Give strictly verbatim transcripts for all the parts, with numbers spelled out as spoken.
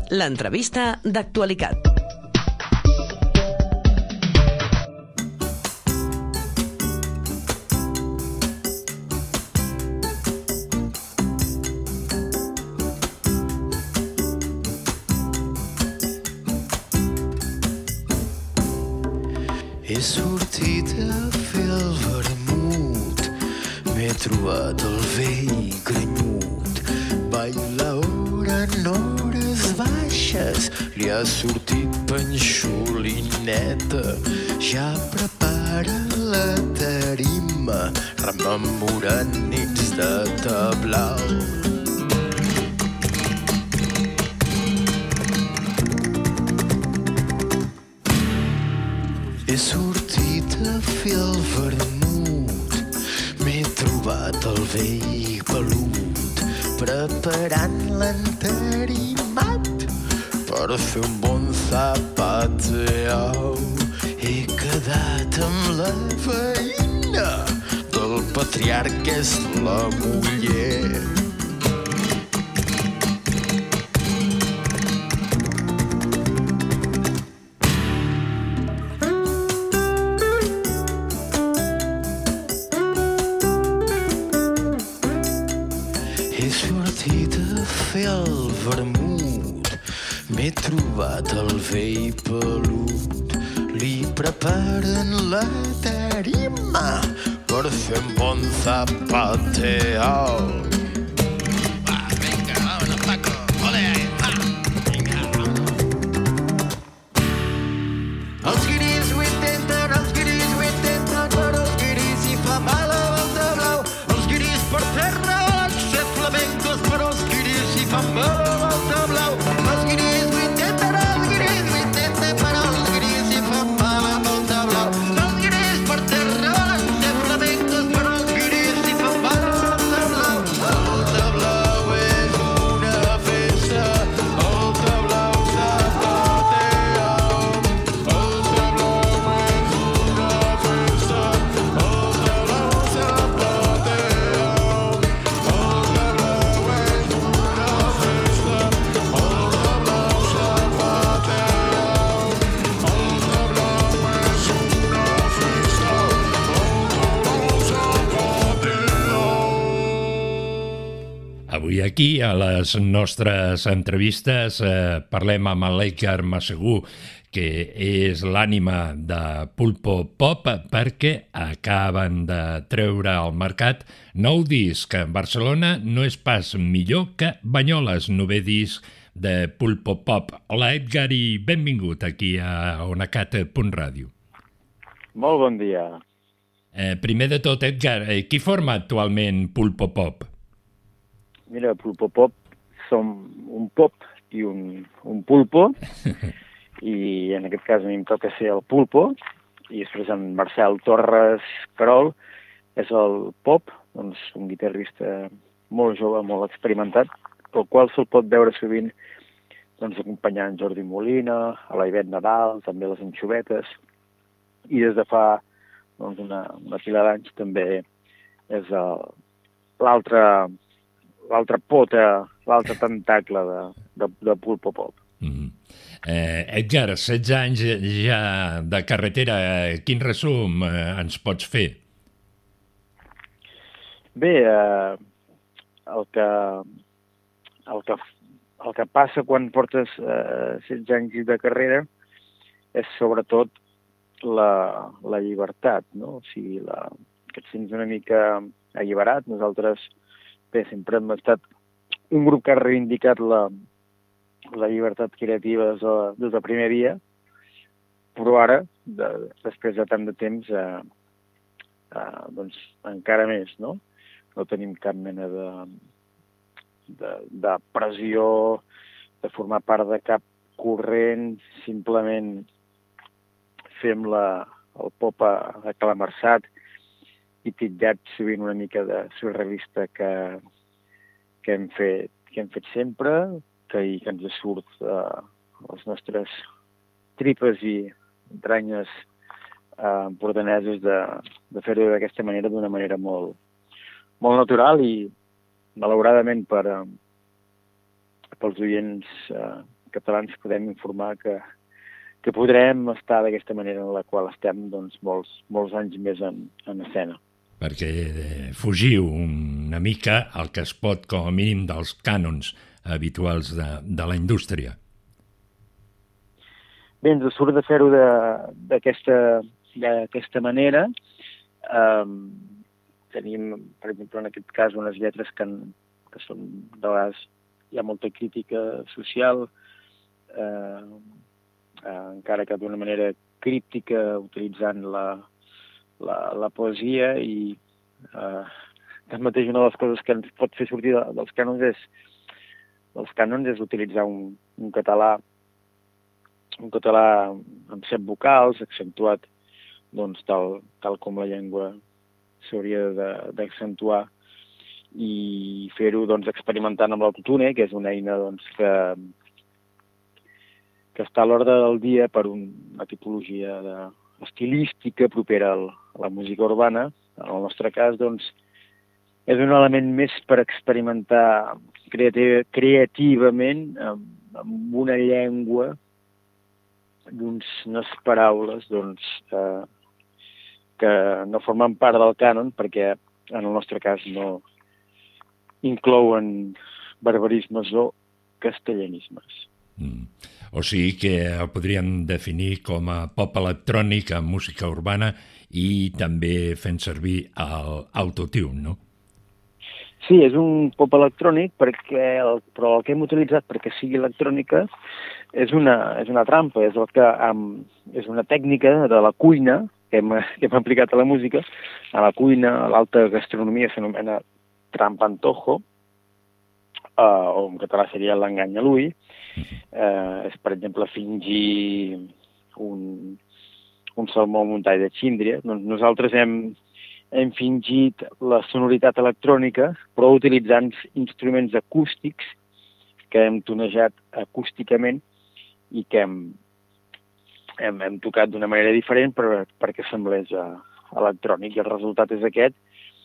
l'entrevista d'actualitat. He sortit a fer el vermut, m'he trobat el vell grenyut, baila hora en hores baixes, li ha sortit panxolineta, ja prepara la tarima, rememorant nits de tablau. He sortit a fer el vermut, m'he trobat el vell pelut, preparant l'entarimat per fer un bon zapateau. He quedat amb la veïna del patriarca, és la muller. He sortit a fer el vermut, m'he trobat el vell pelut, li preparen la tarima per fer un bon zapateo. Va, vinga, vámonos, Paco, ole, va, vinga. Els guiris ho intenten, els guiris ho intenten, però els guiris hi fa mal a banda blau. Els guiris per terra flamencos, però els guiris hi fan mal a banda blau. Els guiris ho intenten, els guiris ho intenten, però els guiris hi fan mal a banda blau. Els guiris per terra volen ser flamencos, però els guiris hi fan mal a banda blau. El tablao és una festa, el tablao zapateo. El tablao és una festa, el tablao zapateo. Avui aquí, a les nostres entrevistes, eh, parlem amb l'Edgar Masegur, que és l'ànima de Pulpo Pop, perquè acaben de treure al mercat nou disc. Barcelona no és pas millor que Banyoles, novè disc de Pulpo Pop. Hola, Edgar, i benvingut aquí a onacat punt ràdio. Molt bon dia. Eh, primer de tot, Edgar, eh, qui forma actualment Pulpo Pop? Mira, Pulpo Pop som un pop i un, un pulpo, i en aquest cas a mi em toca ser el pulpo, i després en Marcel Torres Carol és el pop, doncs un guitarrista molt jove, molt experimentat, pel qual se'l pot veure sovint doncs, acompanyant Jordi Molina, a la Ivet Nadal, també les Anxovetes, i des de fa doncs, una, una pila d'anys també és el, l'altre l'altra pota, l'altre tentacle de, de, de Pulpo Pop. Mm. Eh, Edgar, setze anys ja de carretera, quin resum eh, ens pots fer? Bé, eh, el, que, el, que, el que passa quan portes eh, setze anys de carrera és sobretot la, la llibertat, no? O sigui, la, que et sents una mica alliberat. Nosaltres bé, sempre hem estat un grup que ha reivindicat la, la llibertat creativa des, de, des del primer dia, però ara, de, després de tant de temps, eh, eh, doncs encara més, no? No tenim cap mena de, de, de pressió, de formar part de cap corrent, simplement fem la, el pop aclamarçat i titllat sovint una mica de surrealista que, que, hem, fet, que hem fet sempre, que, i que ens surt eh, les nostres tripes i entranyes eh, empordaneses de, de fer-ho d'aquesta manera, d'una manera molt, molt natural, i malauradament per, eh, pels oients eh, catalans podem informar que, que podrem estar d'aquesta manera en la qual estem doncs, molts, molts anys més en, en escena. Perquè eh, fugiu una mica el que es pot, com a mínim, dels cànons habituals de, de la indústria. Bé, ens surt de fer-ho d'aquesta manera. Um, tenim, per exemple, en aquest cas, unes lletres que, que són, de vegades, hi ha molta crítica social, eh, eh, encara que d'una manera críptica, utilitzant la, la, la poesia, i eh, tanmateix una de les coses que ens pot fer sortir de, dels cànons és dels cànons és utilitzar un, un català un català amb set vocals, accentuat doncs, tal, tal com la llengua s'hauria d'accentuar, i fer-ho doncs, experimentant amb l'autotune, que és una eina doncs, que, que està a l'ordre del dia per una tipologia de, estilística propera a la música urbana. En el nostre cas, doncs, és un element més per experimentar creativ creativament amb, amb una llengua d'uns, unes paraules doncs, eh, que no formen part del cànon, perquè en el nostre cas no inclouen barbarismes o castellanismes. Mm. O sigui que el podríem definir com a pop electrònic amb música urbana i també fent servir l'autotune, no? Sí, és un pop electrònic, perquè el, però el que hem utilitzat perquè sigui electrònica és una, és una trampa, és, el que, um, és una tècnica de la cuina que hem, que hem aplicat a la música. A la cuina, a l'alta gastronomia, s'anomena trampantojo, uh, o en català seria l'engany a l'ull. Uh, és, per exemple, fingir un, un salmó amb un tall de xíndria. Doncs nosaltres hem, hem fingit la sonoritat electrònica, però utilitzant instruments acústics que hem tonejat acústicament i que hem, hem, hem tocat d'una manera diferent per, perquè semblés uh, electrònic. I el resultat és aquest,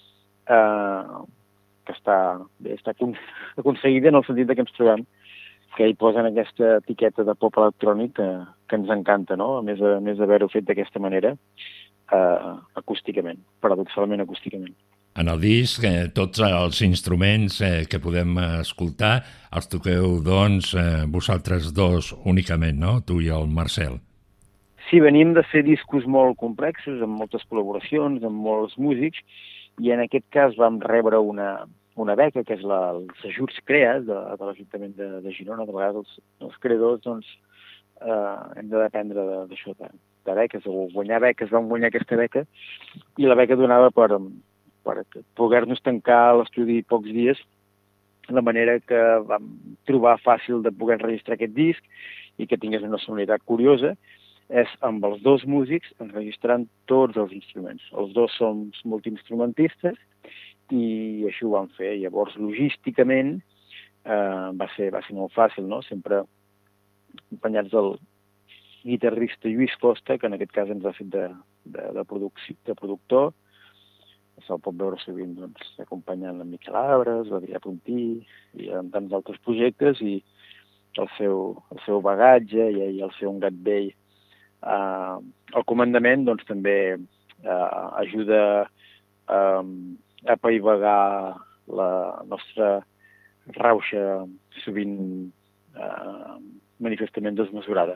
uh, que està, bé, està aconseguida en el sentit que ens trobem que hi posen aquesta etiqueta de pop electrònic que, que ens encanta, no? A més, a més d'haver-ho fet d'aquesta manera, eh, acústicament, paradoxalment acústicament. En el disc, eh, tots els instruments eh, que podem escoltar els toqueu, doncs, eh, vosaltres dos únicament, no? Tu i el Marcel. Sí, venim de fer discos molt complexos, amb moltes col·laboracions, amb molts músics, i en aquest cas vam rebre una... una beca, que és la, els ajuts CREAS de, de l'Ajuntament de, de Girona. De vegades els, els creadors doncs, eh, hem de dependre d'això, de, de beques, o guanyar beques. Vam guanyar aquesta beca i la beca donava per, per poder-nos tancar a l'estudi pocs dies, de manera que vam trobar fàcil de poder enregistrar aquest disc i que tingués una sonoritat curiosa. És amb els dos músics enregistrant tots els instruments. Els dos som multiinstrumentistes i així ho vam fer. Llavors, logísticament, eh, va, ser, va ser molt fàcil, no? Sempre acompanyats del guitarrista Lluís Costa, que en aquest cas ens ha fet de, de, de, de productor. Se'l pot veure sovint doncs, acompanyant en Miquel Abres, l'Adrià Puntí i en tants altres projectes, i el seu, el seu bagatge i, i el seu gat vell eh, al comandament doncs, també eh, ajuda eh, a apaivagar la nostra rauxa sovint eh, manifestament desmesurada.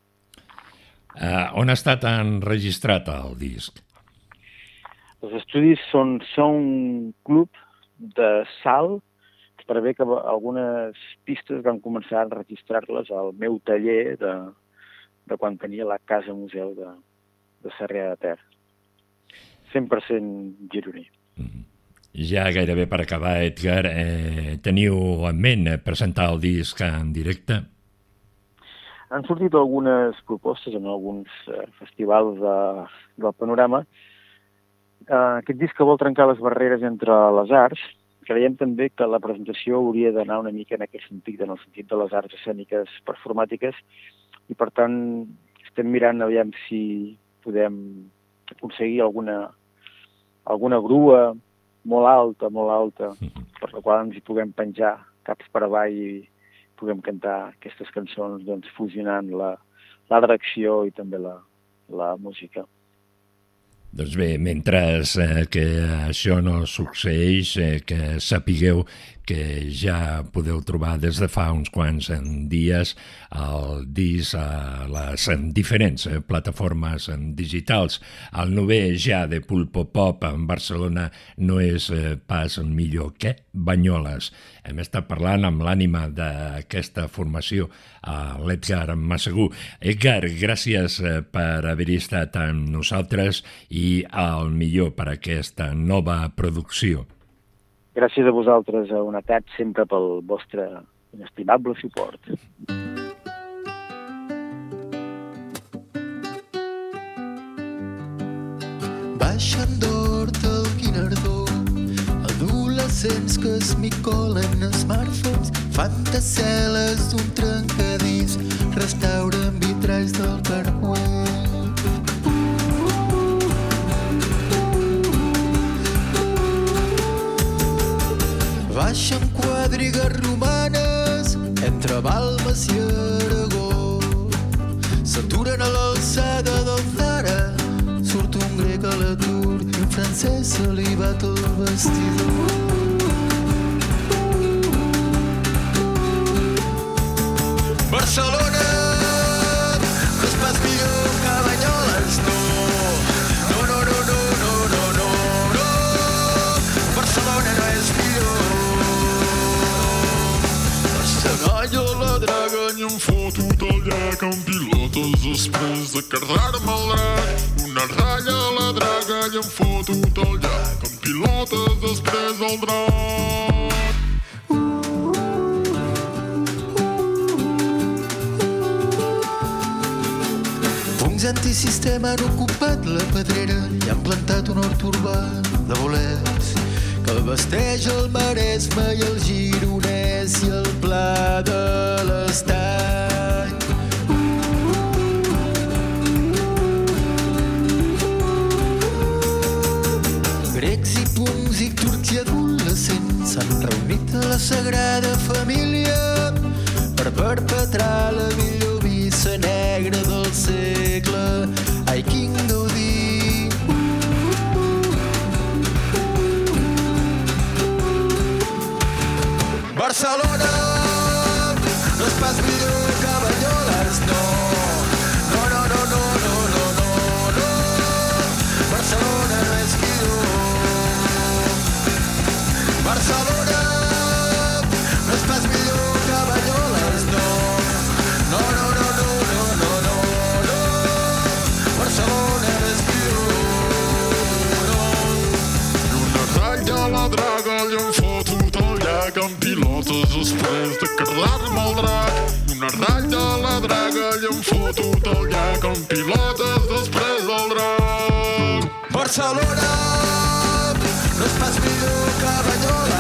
Uh, on ha estat enregistrat el disc? Els estudis són Sound Club de Salt. Es prevé que algunes pistes van començar a enregistrar-les al meu taller de, de quan tenia la Casa Museu de, de Sarrià de Ter. cent per cent gironí. Ja gairebé per acabar, Edgar, eh, teniu en ment presentar el disc en directe? Han sortit algunes propostes en alguns eh, festivals de, del panorama. Eh, aquest disc que vol trencar les barreres entre les arts. Creiem també que la presentació hauria d'anar una mica en aquest sentit, en el sentit de les arts escèniques performàtiques, i per tant estem mirant aviam si podem aconseguir alguna, alguna grua molt alta, molt alta, per la qual ens hi puguem penjar caps per avall i puguem cantar aquestes cançons doncs, fusionant la, la direcció i també la, la música. Doncs bé, mentre eh, que això no succeeix, eh, que sapigueu que ja podeu trobar des de fa uns quants dies el disc a les diferents plataformes digitals. El novè ja de Pulpo Pop en Barcelona no és pas el millor que Banyoles. Hem estat parlant amb l'ànima d'aquesta formació, l'Edgar Masegur. Edgar, gràcies per haver-hi estat amb nosaltres i el millor per aquesta nova producció. Gràcies a vosaltres, a Unetat, sempre pel vostre inestimable suport. Baixen d'hort al Guinardó, adolescents que es micolen a smartphones, fantasel·les d'un trencadís, restauren vitralls del Carmel. Baixen quadrigues romanes entre Balmes i Aragó, s'aturen a l'alçada del Zara, surt un grec a l'atur i un francès se li bat el vestidor. Barcelona no és pas millor que Banyoles, no. No, no, no, no, no, no, no, no. Barcelona no és millor. Cagalla la draga i em foto del llac amb pilotes després de cardar-me el drac. Una ratlla a la draga i em foto del llac amb pilotes després del drac. Punts antisistema han ocupat la pedrera i han plantat un hort urbà de bolets que el vesteix el Maresme i el Gironès i el Pla de l'Estany. Grecs i punts i turcs i adolescents s'han reunit a la Sagrada Família per perpetrar la millor missa negra del segle. Ai, quin gaudí! Barcelona no és pas millor que Banyoles, no. No, no, no, no, no, no, no, no. Barcelona no és millor. Barcelona no és pas millor que Banyoles, no. No, no, no, no, no, no, no, no. Barcelona no és millor, no. I una ratlla a la draga i em foto del llac amb pilotes després de cardar-me el drac. Una ratlla a la draga i em foto del llac amb pilotes després del drac. Barcelona no és pas millor que Banyoles.